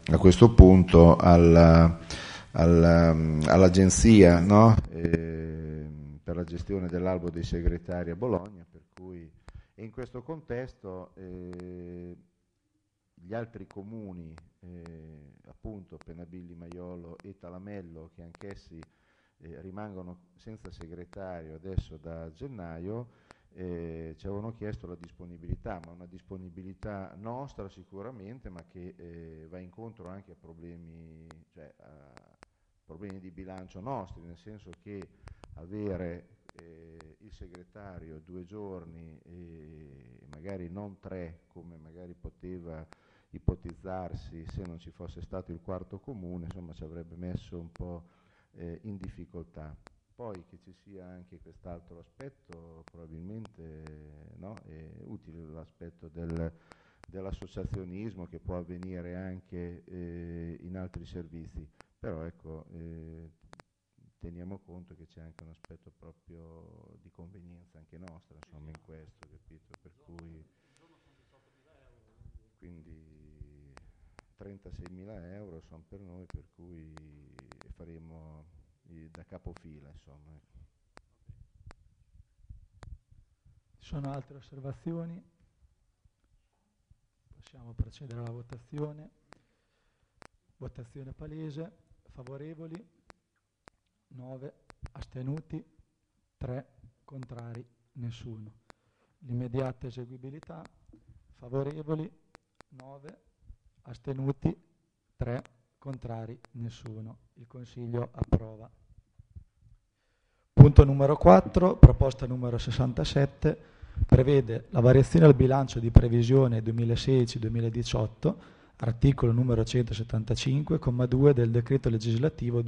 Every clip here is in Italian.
a questo punto all'agenzia, no? Per la gestione dell'albo dei segretari a Bologna, per cui in questo contesto gli altri comuni, appunto Penabilli, Maiolo e Talamello, che anch'essi rimangono senza segretario adesso da gennaio, ci avevano chiesto la disponibilità, ma una disponibilità nostra sicuramente, ma che va incontro anche a problemi, cioè a problemi di bilancio nostri, nel senso che avere il segretario 2 giorni e magari non 3 come magari poteva ipotizzarsi se non ci fosse stato il quarto comune, insomma ci avrebbe messo un po' in difficoltà. Poi che ci sia anche quest'altro aspetto, probabilmente no, è utile l'aspetto dell'associazionismo che può avvenire anche in altri servizi, però ecco, teniamo conto che c'è anche un aspetto proprio di convenienza anche nostra, insomma, in questo, capito? Per cui quindi 36.000 euro sono per noi, per cui faremo da capofila, insomma. Ci sono altre osservazioni? Possiamo procedere alla votazione. Votazione palese. Favorevoli 9, astenuti 3, contrari nessuno. L'immediata eseguibilità. Favorevoli 9, astenuti 3, contrari nessuno. Il Consiglio approva. Punto numero 4, proposta numero 67, prevede la variazione al bilancio di previsione 2016-2018, articolo numero 175, comma 2 del decreto legislativo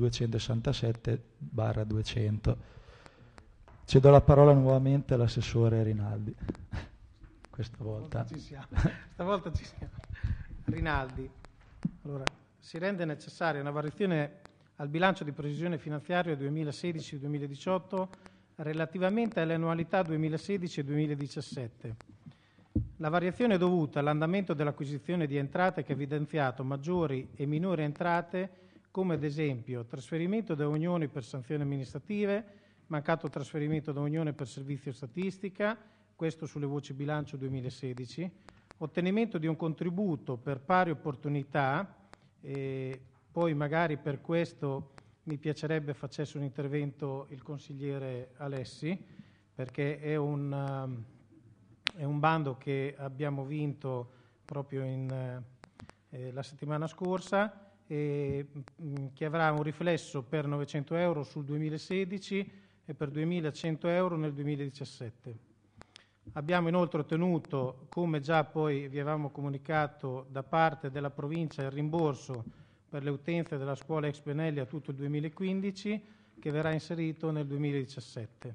267/200. Cedo la parola nuovamente all'assessore Rinaldi. Questa volta ci siamo. Stavolta ci siamo. Rinaldi. Allora, si rende necessaria una variazione al bilancio di previsione finanziaria 2016-2018 relativamente alle annualità 2016 e 2017. La variazione è dovuta all'andamento dell'acquisizione di entrate che ha evidenziato maggiori e minori entrate, come ad esempio trasferimento da Unione per sanzioni amministrative, mancato trasferimento da Unione per servizio statistica, questo sulle voci bilancio 2016, ottenimento di un contributo per pari opportunità, poi magari per questo mi piacerebbe facesse un intervento il consigliere Alessi, perché è un bando che abbiamo vinto proprio la settimana scorsa, che avrà un riflesso per 900 euro sul 2016 e per 2.100 euro nel 2017. Abbiamo inoltre ottenuto, come già poi vi avevamo comunicato, da parte della provincia il rimborso per le utenze della scuola ex Benelli a tutto il 2015, che verrà inserito nel 2017.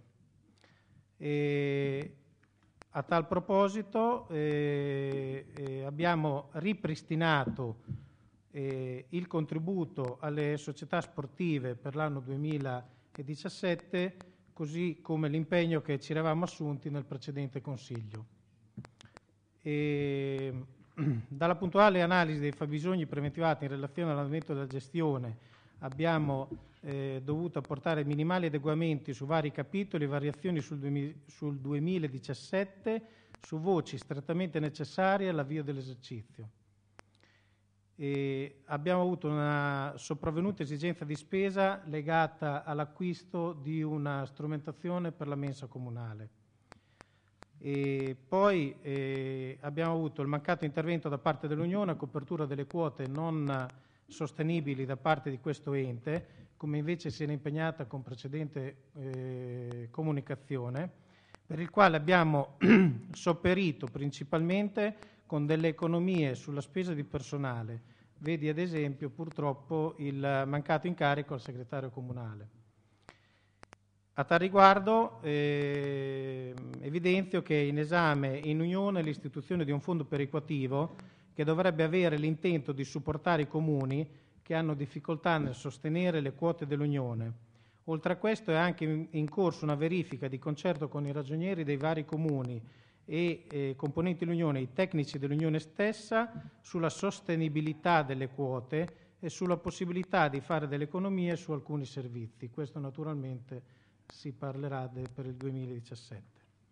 A tal proposito abbiamo ripristinato il contributo alle società sportive per l'anno 2017, così come l'impegno che ci eravamo assunti nel precedente Consiglio. Dalla puntuale analisi dei fabbisogni preventivati in relazione all'andamento della gestione abbiamo dovuto apportare minimali adeguamenti su vari capitoli e variazioni sul 2017 su voci strettamente necessarie all'avvio dell'esercizio. Abbiamo avuto una sopravvenuta esigenza di spesa legata all'acquisto di una strumentazione per la mensa comunale. Poi abbiamo avuto il mancato intervento da parte dell'Unione a copertura delle quote non sostenibili da parte di questo ente, come invece si era impegnata con precedente comunicazione, per il quale abbiamo sopperito principalmente con delle economie sulla spesa di personale. Vedi ad esempio purtroppo il mancato incarico al segretario comunale. A tal riguardo evidenzio che è in esame in Unione l'istituzione di un fondo perequativo che dovrebbe avere l'intento di supportare i comuni che hanno difficoltà nel sostenere le quote dell'Unione. Oltre a questo è anche in corso una verifica di concerto con i ragionieri dei vari comuni e componenti dell'Unione e i tecnici dell'Unione stessa sulla sostenibilità delle quote e sulla possibilità di fare delle economie su alcuni servizi. Questo naturalmente si parlerà per il 2017.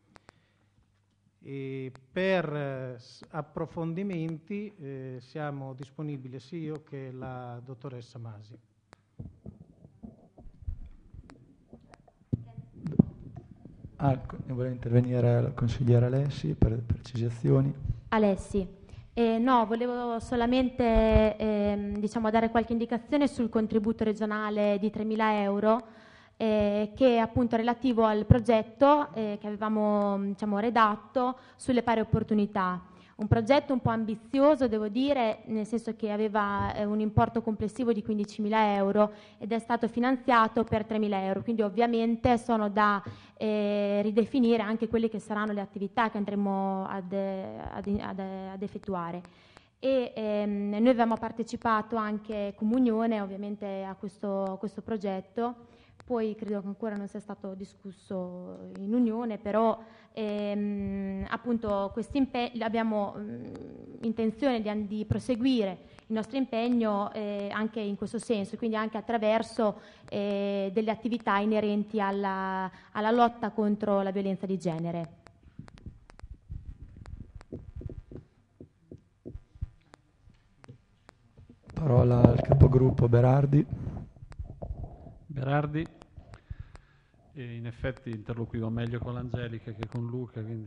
E per approfondimenti siamo disponibili sia io che la dottoressa Masi. Vuole intervenire la consigliera Alessi per precisazioni. Alessi, no, volevo solamente dare qualche indicazione sul contributo regionale di 3.000 euro che è appunto relativo al progetto che avevamo redatto sulle pari opportunità. Un progetto un po' ambizioso, devo dire, nel senso che aveva un importo complessivo di 15.000 euro ed è stato finanziato per 3.000 euro, quindi ovviamente sono da ridefinire anche quelle che saranno le attività che andremo ad effettuare. E noi abbiamo partecipato anche come Unione ovviamente a questo progetto. Poi credo che ancora non sia stato discusso in Unione, però appunto abbiamo intenzione di proseguire il nostro impegno anche in questo senso, quindi anche attraverso delle attività inerenti alla lotta contro la violenza di genere. Parola al capogruppo Berardi. E in effetti interloquivo meglio con l'Angelica che con Luca, quindi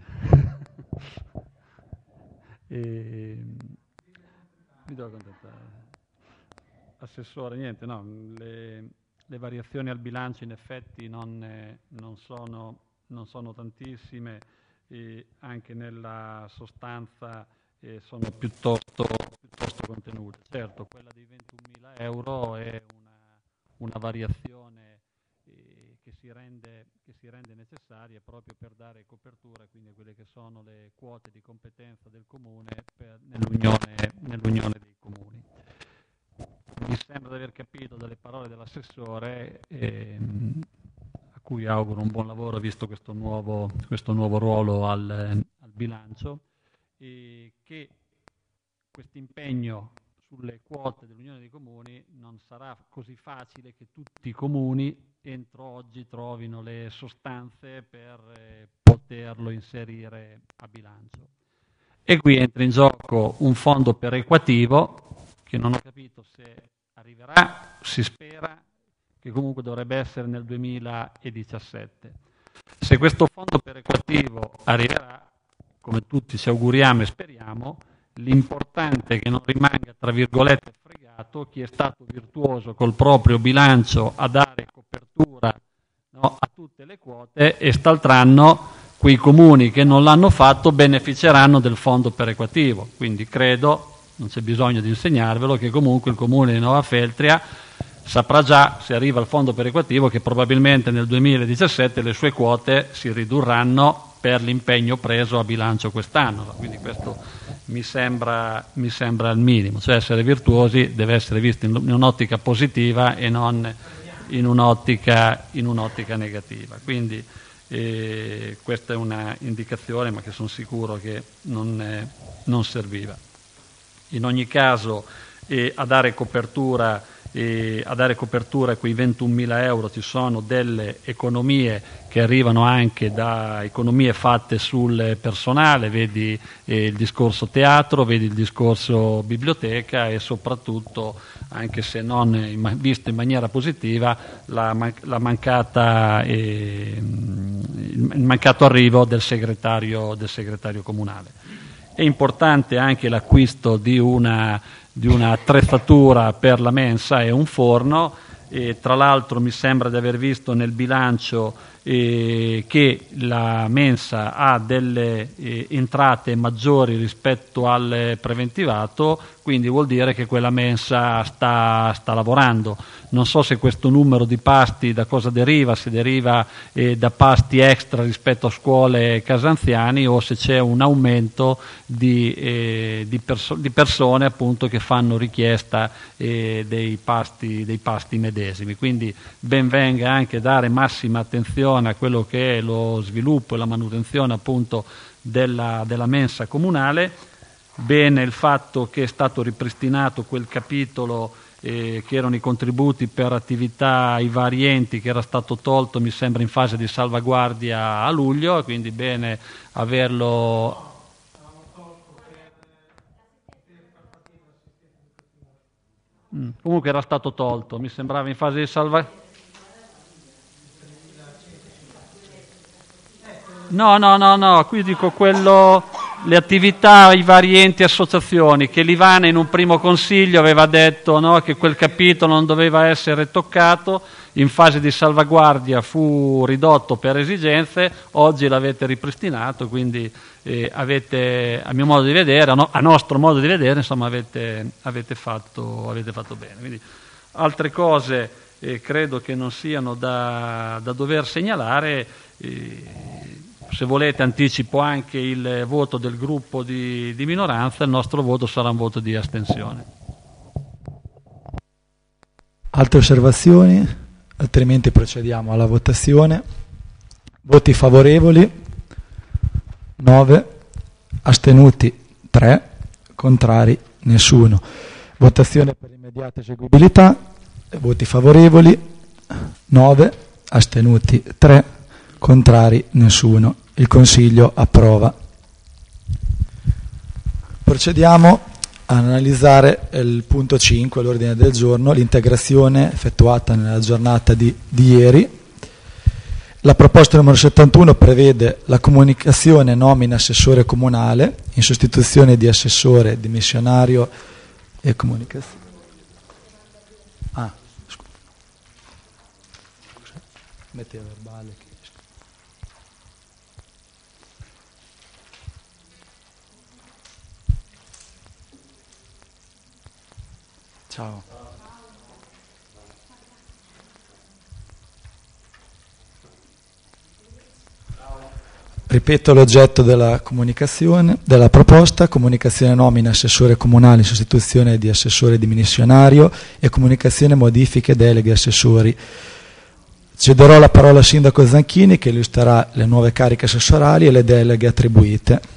mi devo accontentare. Assessore, niente, no, le variazioni al bilancio in effetti non sono tantissime e anche nella sostanza sono piuttosto contenute. Certo, quella dei 21.000 euro è una variazione che si rende necessaria proprio per dare copertura quindi a quelle che sono le quote di competenza del Comune nell'Unione dei Comuni. Mi sembra di aver capito dalle parole dell'assessore, a cui auguro un buon lavoro visto questo nuovo ruolo al bilancio, che questo impegno sulle quote dell'Unione dei Comuni non sarà così facile che tutti i comuni entro oggi trovino le sostanze per poterlo inserire a bilancio. E qui entra in gioco un fondo perequativo che non ho capito se arriverà, si spera che comunque dovrebbe essere nel 2017. Se questo fondo perequativo arriverà, come tutti ci auguriamo e speriamo, l'importante è che non rimanga, tra virgolette, fregato chi è stato virtuoso col proprio bilancio a dare copertura, no, a tutte le quote, e st'altranno quei comuni che non l'hanno fatto beneficeranno del fondo perequativo. Quindi credo, non c'è bisogno di insegnarvelo, che comunque il comune di Nova Feltria saprà già, se arriva al fondo perequativo, che probabilmente nel 2017 le sue quote si ridurranno per l'impegno preso a bilancio quest'anno. Quindi questo mi sembra il minimo, cioè essere virtuosi deve essere visto in un'ottica positiva e non in un'ottica negativa. Quindi questa è una indicazione, ma che sono sicuro che non serviva. In ogni caso a dare copertura a quei 21.000 euro ci sono delle economie che arrivano anche da economie fatte sul personale, vedi il discorso teatro, vedi il discorso biblioteca e soprattutto, anche se non visto in maniera positiva, il mancato arrivo del segretario comunale. È importante anche l'acquisto di una attrezzatura per la mensa e un forno, e tra l'altro mi sembra di aver visto nel bilancio che la mensa ha delle entrate maggiori rispetto al preventivato, quindi vuol dire che quella mensa sta lavorando. Non so se questo numero di pasti da cosa deriva, se deriva da pasti extra rispetto a scuole e case anziani, o se c'è un aumento di persone appunto che fanno richiesta dei pasti medesimi. Quindi ben venga anche dare massima attenzione a quello che è lo sviluppo e la manutenzione appunto della mensa comunale. Bene il fatto che è stato ripristinato quel capitolo che erano i contributi per attività ai vari enti, che era stato tolto, mi sembra, in fase di salvaguardia a luglio, quindi bene averlo. Comunque era stato tolto, mi sembrava in fase di salvaguardia. No, qui dico le attività, i vari enti e associazioni, che l'Ivana in un primo consiglio aveva detto, no, che quel capitolo non doveva essere toccato, in fase di salvaguardia fu ridotto per esigenze, oggi l'avete ripristinato, quindi avete, a mio modo di vedere, a nostro modo di vedere, insomma avete fatto bene. Quindi, altre cose credo che non siano da dover segnalare. Se volete anticipo anche il voto del gruppo di minoranza, il nostro voto sarà un voto di astensione. Altre osservazioni? Altrimenti procediamo alla votazione. Voti favorevoli 9, astenuti 3, contrari nessuno. Votazione per immediata eseguibilità. Voti favorevoli 9, astenuti 3, contrari nessuno. Il Consiglio approva. Procediamo a analizzare il punto 5, l'ordine del giorno, l'integrazione effettuata nella giornata di ieri. La proposta numero 71 prevede la comunicazione nomina assessore comunale in sostituzione di assessore dimissionario e comunicazione. Scusa. Metti a verbale. Ciao. Ripeto l'oggetto della comunicazione, della proposta: comunicazione nomina assessore comunale in sostituzione di assessore dimissionario e comunicazione modifiche deleghe assessori. Cederò la parola al sindaco Zanchini, che illustrerà le nuove cariche assessorali e le deleghe attribuite.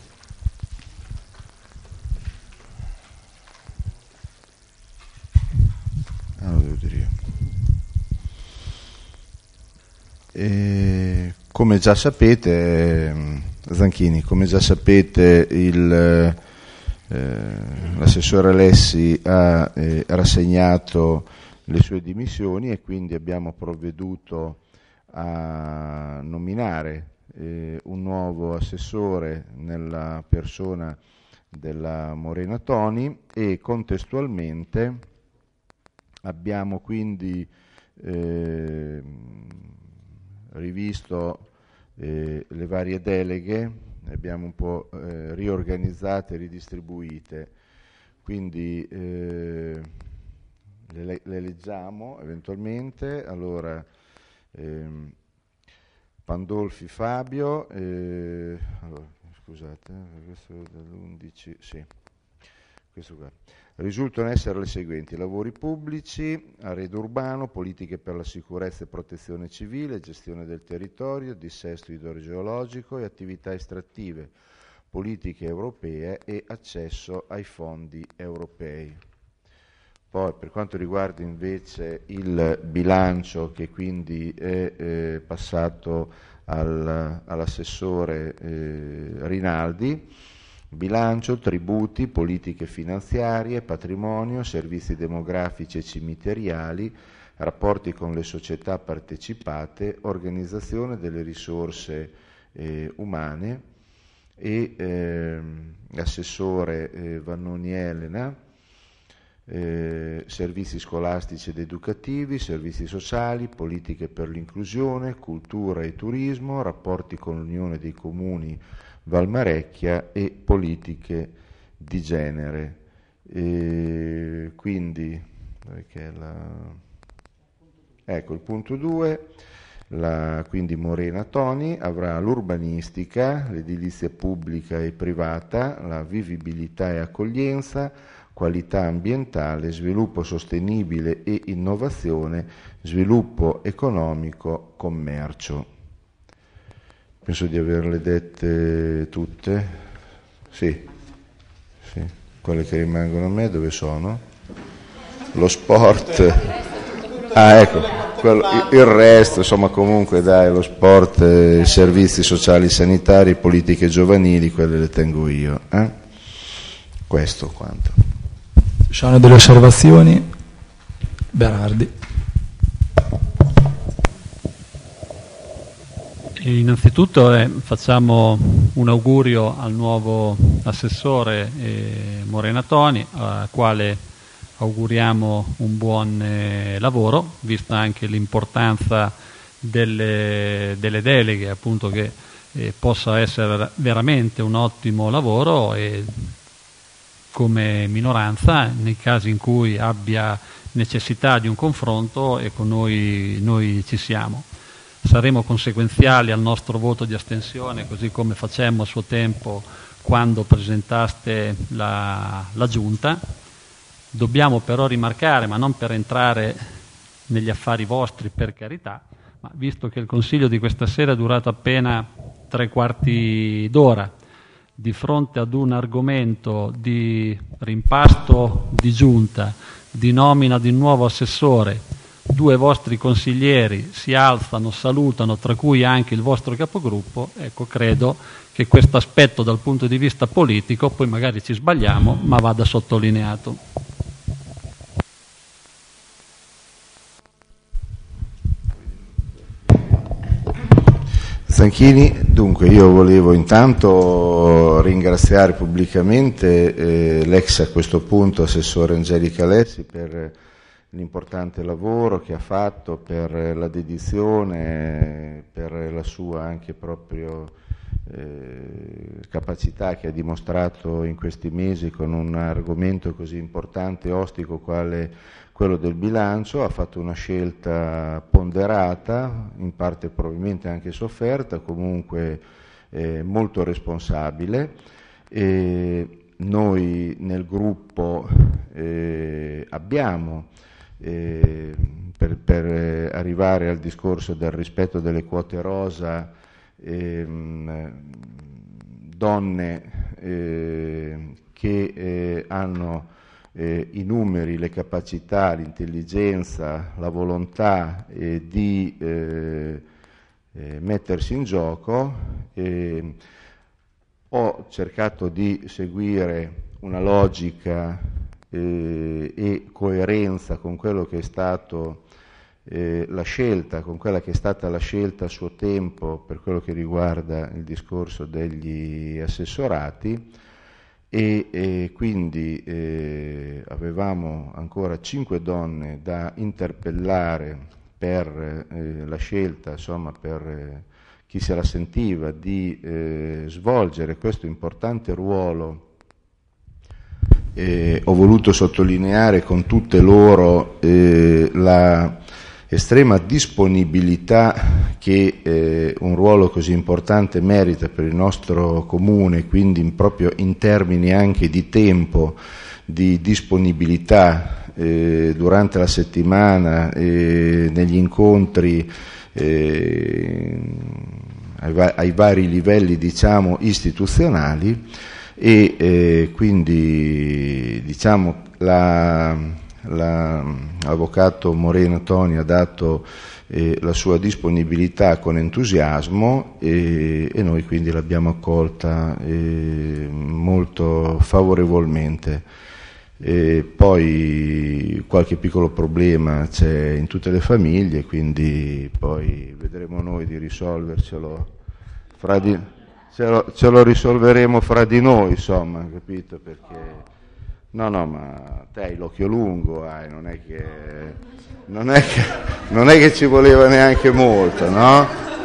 Come già sapete, Zanchini, l'assessore Alessi ha rassegnato le sue dimissioni e quindi abbiamo provveduto a nominare un nuovo assessore nella persona della Morena Toni, e contestualmente abbiamo quindi rivisto le varie deleghe, le abbiamo un po' riorganizzate e ridistribuite, quindi le leggiamo eventualmente. Allora, Pandolfi Fabio, allora, scusate, questo è dall'11, sì, questo qua. Risultano essere le seguenti: lavori pubblici, arredo urbano, politiche per la sicurezza e protezione civile, gestione del territorio, dissesto idrogeologico e attività estrattive, politiche europee e accesso ai fondi europei. Poi, per quanto riguarda invece il bilancio, che quindi è passato all'assessore Rinaldi: bilancio, tributi, politiche finanziarie, patrimonio, servizi demografici e cimiteriali, rapporti con le società partecipate, organizzazione delle risorse umane, e l'assessore Vannoni Elena, servizi scolastici ed educativi, servizi sociali, politiche per l'inclusione, cultura e turismo, rapporti con l'Unione dei Comuni Valmarecchia e politiche di genere. Quindi, ecco il punto 2, quindi Morena Toni avrà l'urbanistica, l'edilizia pubblica e privata, la vivibilità e accoglienza, qualità ambientale, sviluppo sostenibile e innovazione, sviluppo economico, commercio. Penso di averle dette tutte. Sì, quelle che rimangono a me dove sono? Lo sport. Ecco, il resto, insomma, comunque dai, lo sport, servizi sociali sanitari, politiche giovanili, quelle le tengo io. Questo quanto. Ci sono delle osservazioni? Berardi. Innanzitutto facciamo un augurio al nuovo assessore Morena Toni, al quale auguriamo un buon lavoro, vista anche l'importanza delle deleghe, appunto, che possa essere veramente un ottimo lavoro, e come minoranza, nei casi in cui abbia necessità di un confronto, ecco, noi ci siamo. Saremo conseguenziali al nostro voto di astensione, così come facemmo a suo tempo quando presentaste la Giunta. Dobbiamo però rimarcare, ma non per entrare negli affari vostri, per carità, ma visto che il Consiglio di questa sera è durato appena 3/4 d'ora, di fronte ad un argomento di rimpasto di Giunta, di nomina di un nuovo assessore, 2 vostri consiglieri si alzano, salutano, tra cui anche il vostro capogruppo, ecco, credo che questo aspetto dal punto di vista politico, poi magari ci sbagliamo, ma vada sottolineato. Zanchini, dunque io volevo intanto ringraziare pubblicamente l'ex, a questo punto, assessore Angelica Lessi per l'importante lavoro che ha fatto, per la dedizione, per la sua anche proprio capacità che ha dimostrato in questi mesi con un argomento così importante e ostico quale quello del bilancio. Ha fatto una scelta ponderata, in parte probabilmente anche sofferta, comunque molto responsabile. Noi nel gruppo abbiamo, per arrivare al discorso del rispetto delle quote rosa, donne che hanno i numeri, le capacità, l'intelligenza, la volontà di mettersi in gioco. Ho cercato di seguire una logica e coerenza con quello che è stato la scelta, con quella che è stata la scelta a suo tempo per quello che riguarda il discorso degli assessorati, e quindi avevamo ancora 5 donne da interpellare per la scelta, insomma, per chi se la sentiva di svolgere questo importante ruolo. Ho voluto sottolineare con tutte loro la estrema disponibilità che un ruolo così importante merita per il nostro comune, quindi proprio in termini anche di tempo, di disponibilità durante la settimana, negli incontri ai vari livelli, diciamo, istituzionali, e quindi, diciamo, l'avvocato Morena Toni ha dato la sua disponibilità con entusiasmo, e noi quindi l'abbiamo accolta molto favorevolmente. Poi qualche piccolo problema c'è in tutte le famiglie, quindi poi vedremo noi di risolvercelo fra di ce lo risolveremo fra di noi, insomma, capito? Perché no, ma te hai l'occhio lungo, non è che ci voleva neanche molto, no?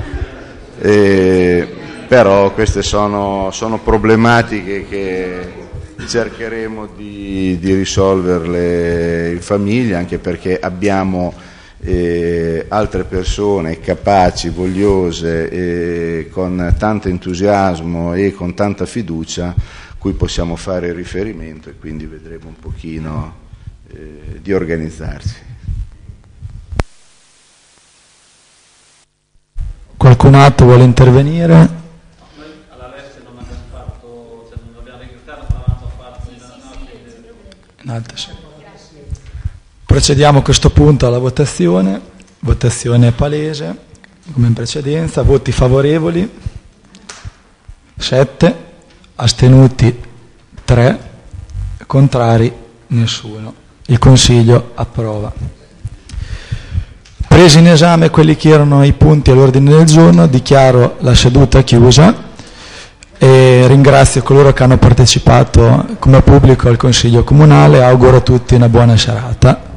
Però queste sono problematiche che cercheremo di risolverle in famiglia, anche perché abbiamo altre persone capaci, vogliose, con tanto entusiasmo e con tanta fiducia, cui possiamo fare riferimento, e quindi vedremo un pochino di organizzarsi. Con Qualcun altro vuole intervenire? Noi alla Reste non abbiamo fatto, cioè non abbiamo registrato, ma l'avevamo fatto In alto, sì. Procediamo a questo punto alla votazione. Votazione palese, come in precedenza. Voti favorevoli 7, astenuti 3, contrari nessuno. Il Consiglio approva. Presi in esame quelli che erano i punti all'ordine del giorno, dichiaro la seduta chiusa e ringrazio coloro che hanno partecipato come pubblico al Consiglio Comunale e auguro a tutti una buona serata.